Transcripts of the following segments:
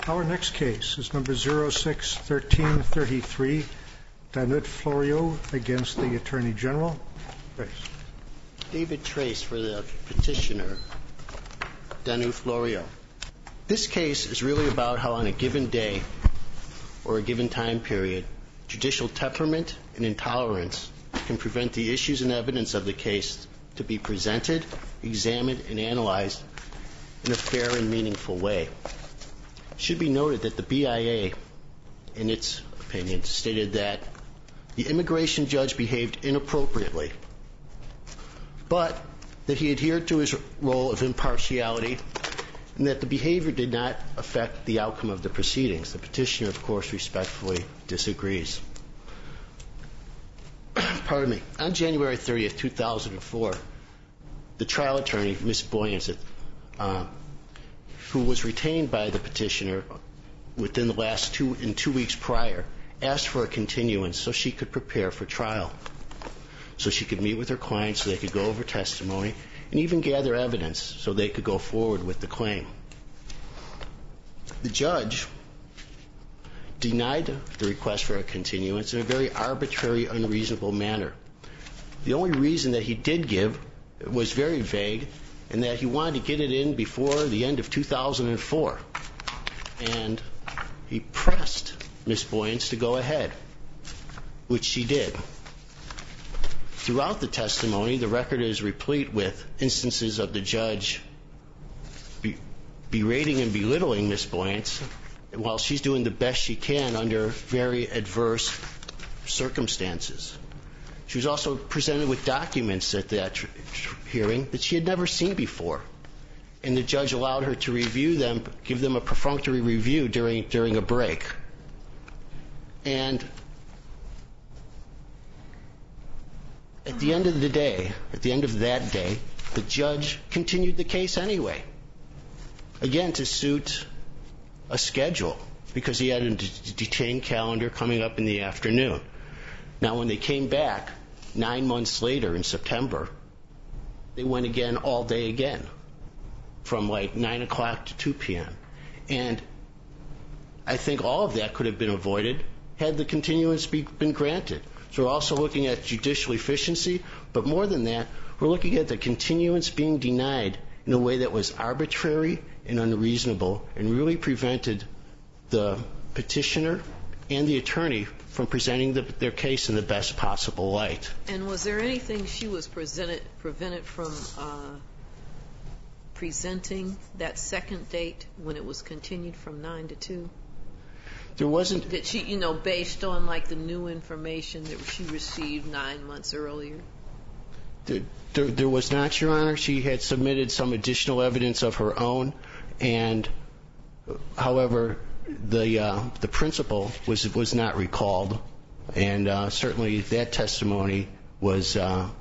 Our next case is number 06-1333, Danutte Florio against the Attorney General. Trace. David Trace for the petitioner, Danutte Florio. This case is really about how on a given day or a given time period, judicial temperament and intolerance can prevent the issues and evidence of the case to be presented, examined, and analyzed in a fair and meaningful way. It should be noted that the BIA, in its opinion, stated that the immigration judge behaved inappropriately, but that he adhered to his role of impartiality and that the behavior did not affect the outcome of the proceedings. The petitioner, of course, respectfully disagrees. Pardon me. On January 30th, 2004, the trial attorney, Ms. Boyens, who was retained by the petitioner within the last 2 weeks prior, asked for a continuance so she could prepare for trial, so she could meet with her clients, so they could go over testimony, and even gather evidence so they could go forward with the claim. The judge denied the request for a continuance in a very arbitrary, unreasonable manner. The only reason that he did give was very vague, and that he wanted to get it in before the end of 2004. And he pressed Ms. Boyens to go ahead, which she did. Throughout the testimony, the record is replete with instances of the judge berating and belittling Ms. Boyens while she's doing the best she can under very adverse circumstances. She was also presented with documents at that hearing that she had never seen before, and the judge allowed her to review them, give them a perfunctory review during a break. And at the end of the day, at the end of that day, the judge continued the case anyway, again to suit a schedule, because he had a detained calendar coming up in the afternoon. Now, when they came back 9 months later in September, they went again all day again, from like 9 o'clock to 2 p.m. And I think all of that could have been avoided had the continuance been granted. So we're also looking at judicial efficiency, but more than that, we're looking at the continuance being denied in a way that was arbitrary and unreasonable and really prevented the petitioner and the attorney from presenting their case in the best possible light. And was there anything she was prevented from presenting that second date when it was continued from 9 to 2? There wasn't. Did she, based on like the new information that she received 9 months earlier? There was not, Your Honor. She had submitted some additional evidence of her own, and however, the principal was not recalled, and certainly that testimony was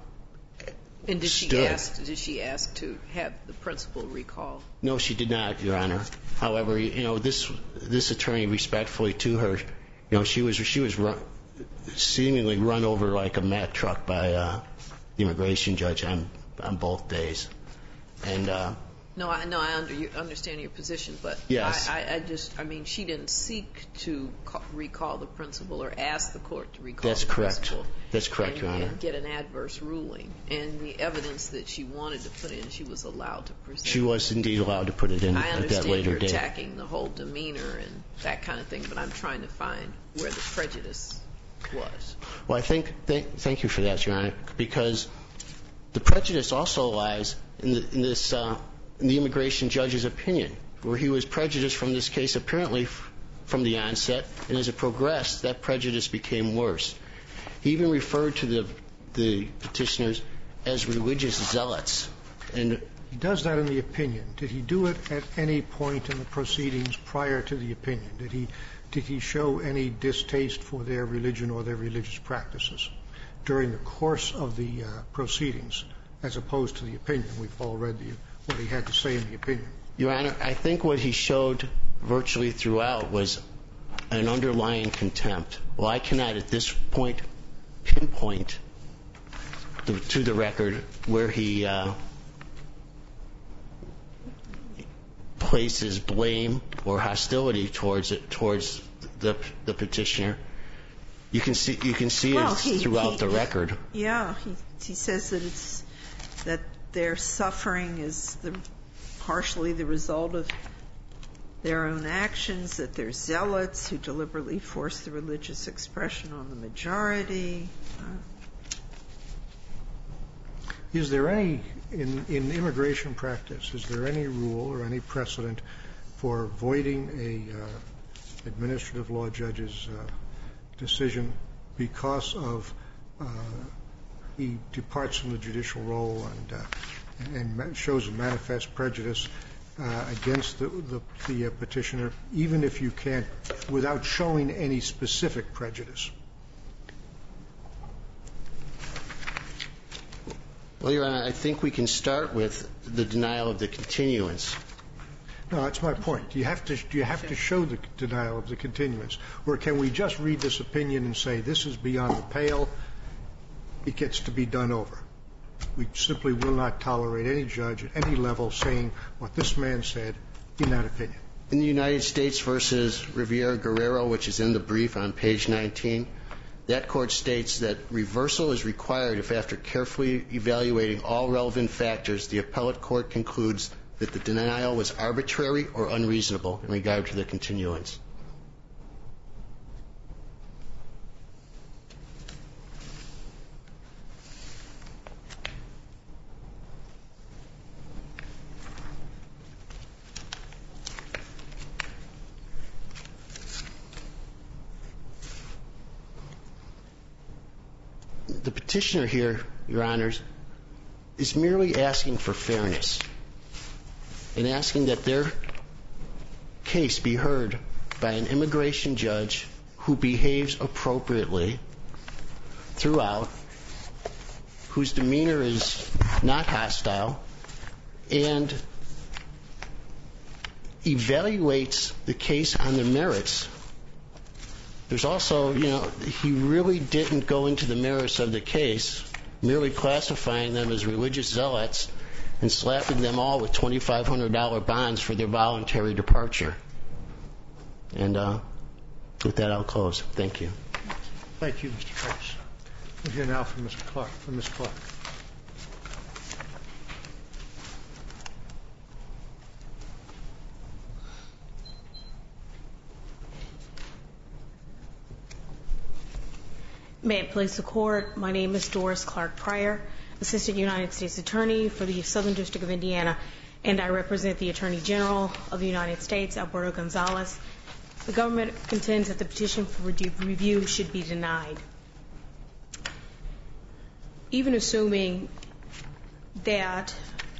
And did she ask to have the principal recall? No, she did not, Your Honor. However, this attorney, respectfully to her, she was seemingly run over like a Mack truck by the immigration judge on both days. And No, I understand your position, but yes. She didn't seek to recall the principal or ask the court to recall That's the correct. principal. That's correct, Your Honor. And get an adverse ruling. And the evidence that she wanted to put in, she was allowed to present. She was indeed allowed to put it in at that later date. I understand you're attacking the whole demeanor and that kind of thing, but I'm trying to find where the prejudice was. Well, thank you for that, Your Honor, because the prejudice also lies in the immigration judge's opinion, where he was prejudiced from this case apparently from the onset, and as it progressed, that prejudice became worse. He even referred to the petitioners as religious zealots. And he does that in the opinion. Did he do it at any point in the proceedings prior to the opinion? Did he show any distaste for their religion or their religious practices during the course of the proceedings, as opposed to the opinion? We've all read what he had to say in the opinion. Your Honor, I think what he showed virtually throughout was an underlying contempt. Well, I cannot at this point pinpoint to the record where he places blame or hostility towards the petitioner. You can see it throughout the record. Yeah, he says that their suffering is partially the result of their own actions, that they're zealots who deliberately force the religious expression on the majority. Is there any, in immigration practice, is there any rule or any precedent for voiding a administrative law judge's decision because of he departs from the judicial role and shows a manifest prejudice against the petitioner, even if you can't, without showing any specific prejudice? Well, Your Honor, I think we can start with the denial of the continuance. No, that's my point. Do you have to show the denial of the continuance, or can we just read this opinion and say this is beyond the pale, it gets to be done over? We simply will not tolerate any judge at any level saying what this man said in that opinion. In the United States versus Rivera-Guerrero, which is in the brief on page 19, that court states that reversal is required if, after carefully evaluating all relevant factors, the appellate court concludes that the denial was arbitrary or unreasonable in regard to the continuance. The petitioner here, Your Honors, is merely asking for fairness and asking that their case be heard by an immigration judge who behaves appropriately throughout, whose demeanor is not hostile, and evaluates the case on the merits. There's also, he really didn't go into the merits of the case, merely classifying them as religious zealots and slapping them all with $2,500 bonds for their voluntary departure. And with that, I'll close. Thank you. Thank you, Mr. Price. We'll hear now from Ms. Clark. May it please the Court, my name is Doris Clark Pryor, Assistant United States Attorney for the Southern District of Indiana, and I represent the Attorney General of the United States, Alberto Gonzalez. The government contends that the petition for review should be denied. Even assuming that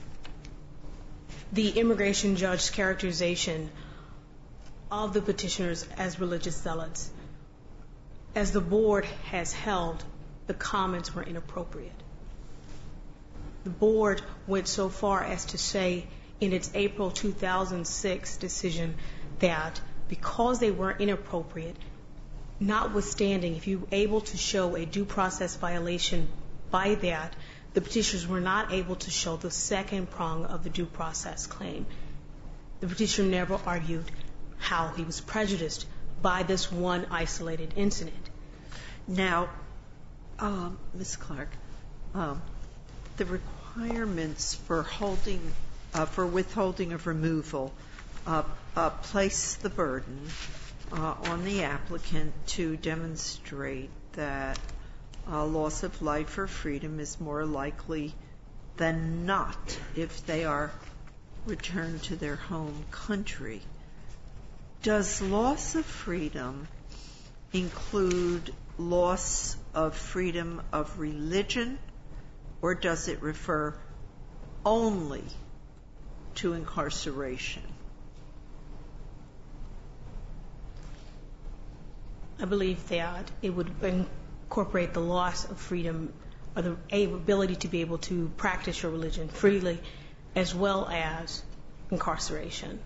the immigration judge's characterization of the petitioners as religious zealots, as the board has held, the comments were inappropriate. The board went so far as to say in its April 2006 decision that because they were inappropriate, notwithstanding if you were able to show a due process violation by that, the petitioners were not able to show the second prong of the due process claim. The petitioner never argued how he was prejudiced by this one isolated incident. Now, Ms. Clark, the requirements for withholding of removal place the burden on the applicant to demonstrate that loss of life or freedom is more likely than not if they are returned to their home country. Does loss of freedom include loss of freedom of religion, or does it refer only to incarceration? I believe that it would incorporate the loss of freedom or the ability to be able to practice your religion freely, as well as incarceration.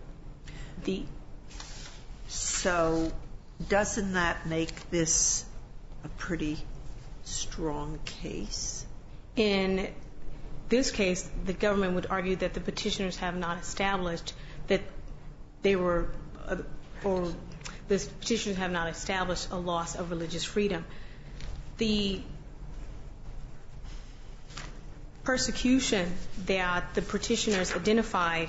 So doesn't that make this a pretty strong case? In this case, the government would argue that the petitioners have not established that they were, or the petitioners have not established a loss of religious freedom. The persecution that the petitioners identified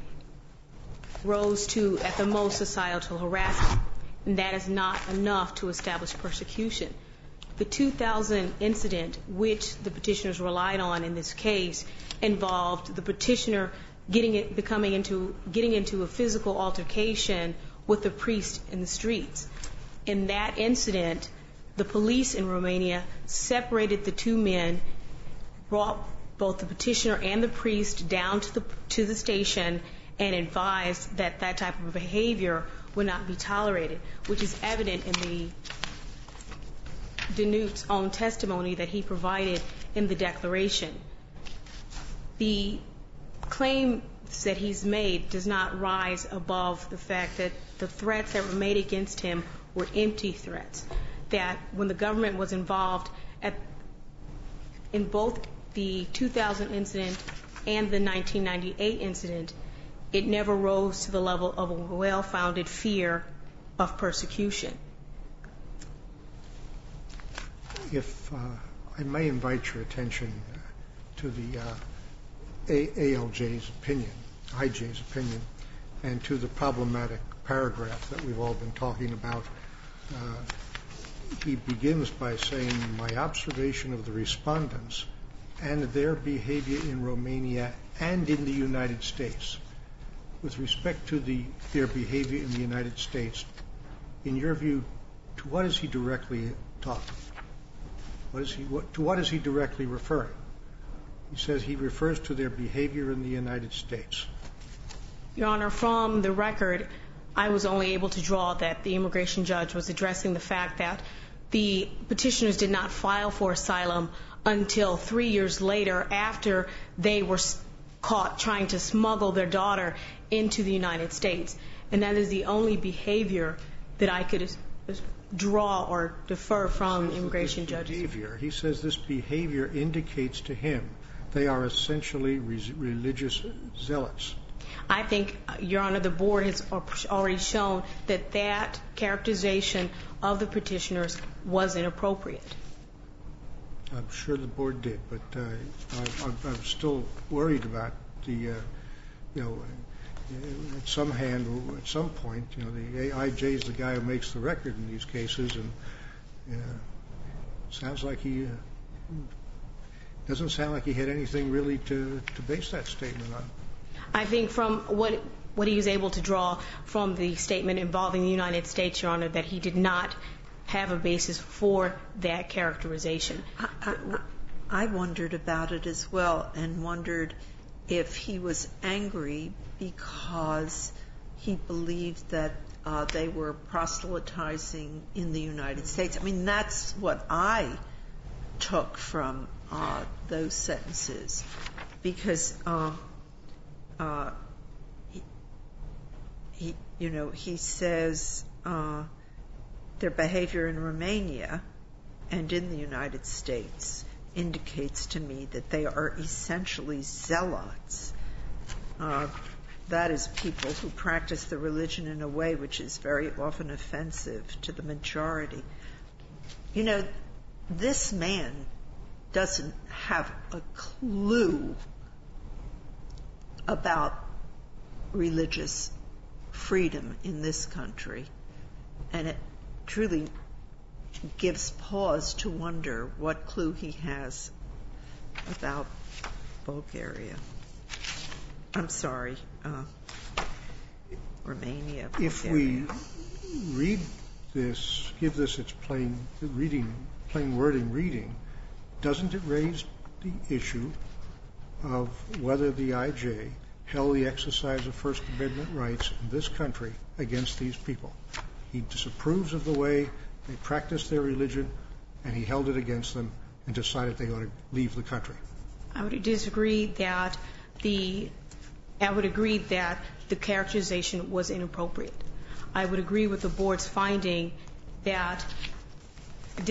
rose to, at the most, societal harassment, and that is not enough to establish persecution. The 2000 incident, which the petitioners relied on in this case, involved the petitioner getting into a physical altercation with a priest in the streets. In that incident, the police in Romania separated the two men, brought both the petitioner and the priest down to the station, and advised that that type of behavior would not be tolerated, which is evident in the Danute's own testimony that he provided in the declaration. The claim that he's made does not rise above the fact that the threats that were made against him were empty threats, that when the government was involved in both the 2000 incident and the 1998 incident, it never rose to the level of a well-founded fear of persecution. If I may invite your attention to the ALJ's opinion, IJ's opinion, and to the problematic paragraph that we've all been talking about. He begins by saying, my observation of the respondents and their behavior in Romania and in the United States. With respect to their behavior in the United States, in your view, to what is he directly talking? To what is he directly referring? He says he refers to their behavior in the United States. Your Honor, from the record, I was only able to draw that the immigration judge was addressing the fact that the petitioners did not file for asylum until 3 years later, after they were caught trying to smuggle their daughter into the United States. And that is the only behavior that I could draw or defer from immigration judges. He says this behavior indicates to him they are essentially religious zealots. I think, Your Honor, the board has already shown that that characterization of the petitioners was inappropriate. I'm sure the board did, but I'm still worried about the, at some point, the AIJ is the guy who makes the record in these cases, and doesn't sound like he had anything really to base that statement on. I think from what he was able to draw from the statement involving the United States, Your Honor, that he did not have a basis for that characterization. I wondered about it as well, and wondered if he was angry because he believed that they were proselytizing in the United States. I mean, that's what I took from those sentences, because he says their behavior in Romania and in the United States indicates to me that they are essentially zealots. That is, people who practice the religion in a way which is very often offensive to the majority. This man doesn't have a clue about religious freedom in this country, and it truly gives pause to wonder what clue he has about Bulgaria. I'm sorry, Romania. Bulgaria. If we read this, give this its plain wording reading, doesn't it raise the issue of whether the IJ held the exercise of First Amendment rights in this country against these people? He disapproves of the way they practice their religion, and he held it against them and decided they ought to leave the country. I would disagree that the characterization was inappropriate. I would agree with the board's finding that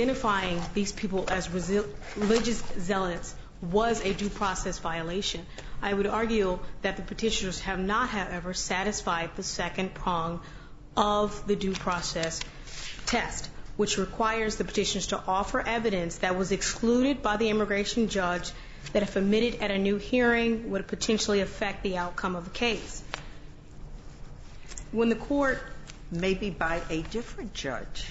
identifying these people as religious zealots was a due process violation. I would argue that the petitioners have not, however, satisfied the second prong of the due process test, which requires the petitioners to offer evidence that was excluded by the immigration judge that, if admitted at a new hearing, would potentially affect the outcome of the case. When the court... Maybe by a different judge.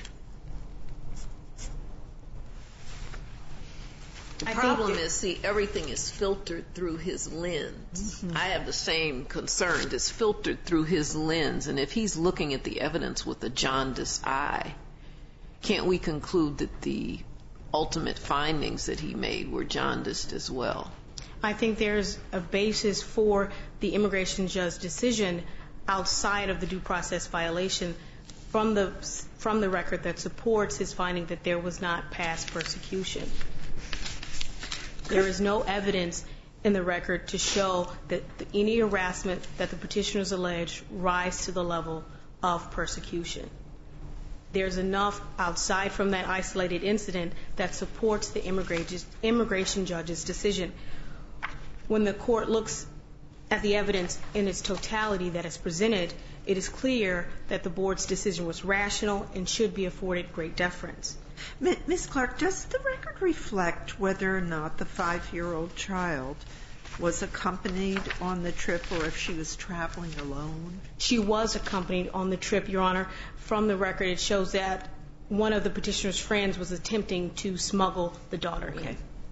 The problem is, see, everything is filtered through his lens. I have the same concern. It's filtered through his lens. And if he's looking at the evidence with a jaundiced eye, can't we conclude that the ultimate findings that he made were jaundiced as well? I think there's a basis for the immigration judge's decision outside of the due process violation from the record that supports his finding that there was not past persecution. There is no evidence in the record to show that any harassment that the petitioners allege rise to the level of persecution. There's enough outside from that isolated incident that supports the immigration judge's decision. When the court looks at the evidence in its totality that is presented, it is clear that the board's decision was rational and should be afforded great deference. Ms. Clark, does the record reflect whether or not the 5-year-old child was accompanied on the trip or if she was traveling alone? She was accompanied on the trip, Your Honor. From the record, it shows that one of the petitioner's friends was attempting to smuggle the daughter in.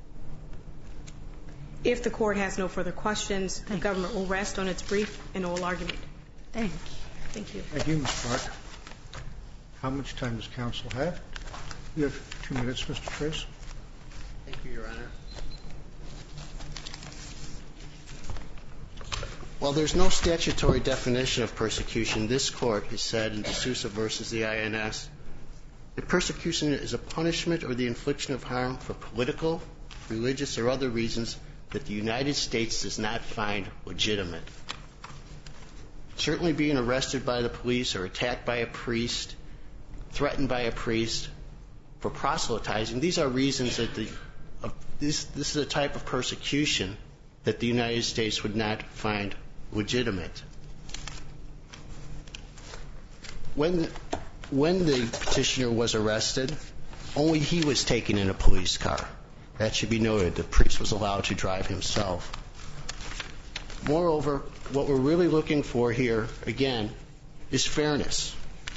If the court has no further questions, the government will rest on its brief and oral argument. Thank you. Thank you. Thank you, Ms. Clark. How much time does counsel have? You have 2 minutes, Mr. Trace. Thank you, Your Honor. While there's no statutory definition of persecution, this court has said in D'Souza v. the INS that persecution is a punishment or the infliction of harm for political, religious, or other reasons that the United States does not find legitimate. Certainly being arrested by the police or attacked by a priest, threatened by a priest for proselytizing, these are reasons that this is a type of persecution that the United States would not find legitimate. When the petitioner was arrested, only he was taken in a police car. That should be noted. The priest was allowed to drive himself. Moreover, what we're really looking for here, again, is fairness.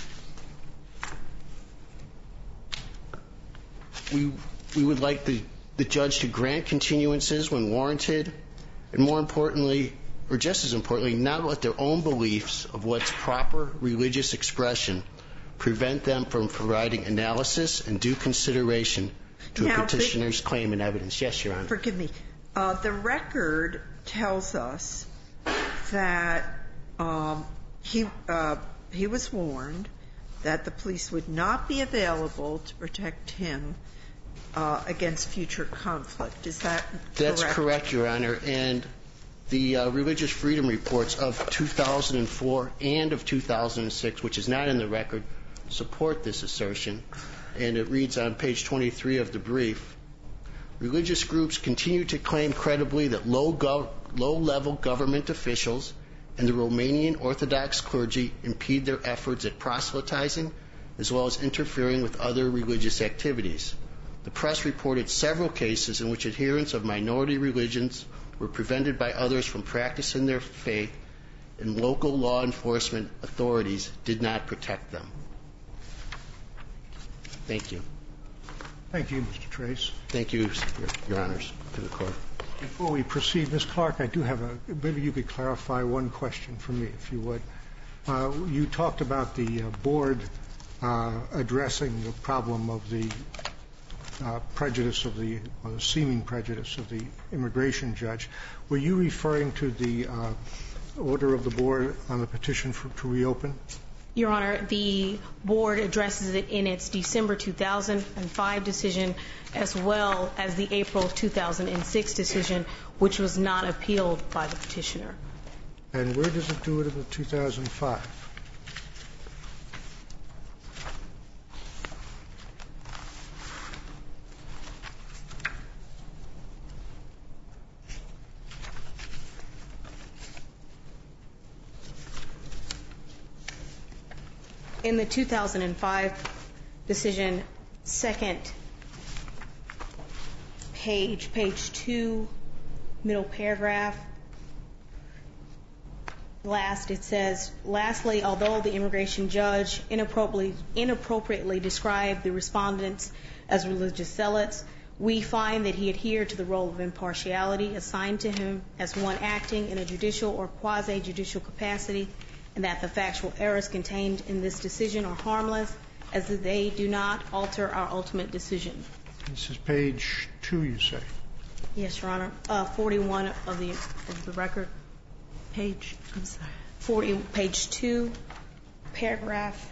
We would like the judge to grant continuances when warranted, and more importantly, or just as importantly, not let their own beliefs of what's proper religious expression prevent them from providing analysis and due consideration to a petitioner's claim and evidence. Yes, Your Honor. Forgive me. The record tells us that he was warned that the police would not be available to protect him against future conflict. Is that correct? That's correct, Your Honor. And the Religious Freedom Reports of 2004 and of 2006, which is not in the record, support this assertion. And it reads on page 23 of the brief, religious groups continue to claim credibly that low-level government officials and the Romanian Orthodox clergy impede their efforts at proselytizing as well as interfering with other religious activities. The press reported several cases in which adherents of minority religions were prevented by others from practicing their faith, and local law enforcement authorities did not protect them. Thank you. Thank you, Mr. Trace. Thank you, Your Honors, to the Court. Before we proceed, Ms. Clark, I do have maybe you could clarify one question for me, if you would. You talked about the board addressing the problem of the prejudice of the seeming prejudice of the immigration judge. Were you referring to the order of the board on the petition to reopen? Your Honor, the board addresses it in its December 2005 decision as well as the April 2006 decision, which was not appealed by the petitioner. And where does it do it in the 2005? in the 2005 decision, second page 2, middle paragraph, last it says, lastly, although the immigration judge inappropriately described the respondents as religious zealots, we find that he adhered to the role of impartiality assigned to him as one acting in a judicial or quasi-judicial capacity, and that the factual errors contained in this decision are harmless, as they do not alter our ultimate decision. This is page 2, you say? Yes, Your Honor. 41 of the record. Page 2, paragraph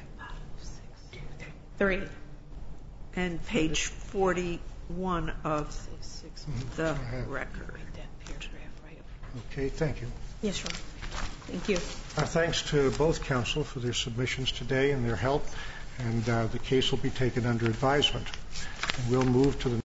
3. And page 41 of the record. Okay, thank you. Yes, Your Honor. Thank you. Our thanks to both counsel for their submissions today and their help, and the case will be taken under advisement. And we'll move to the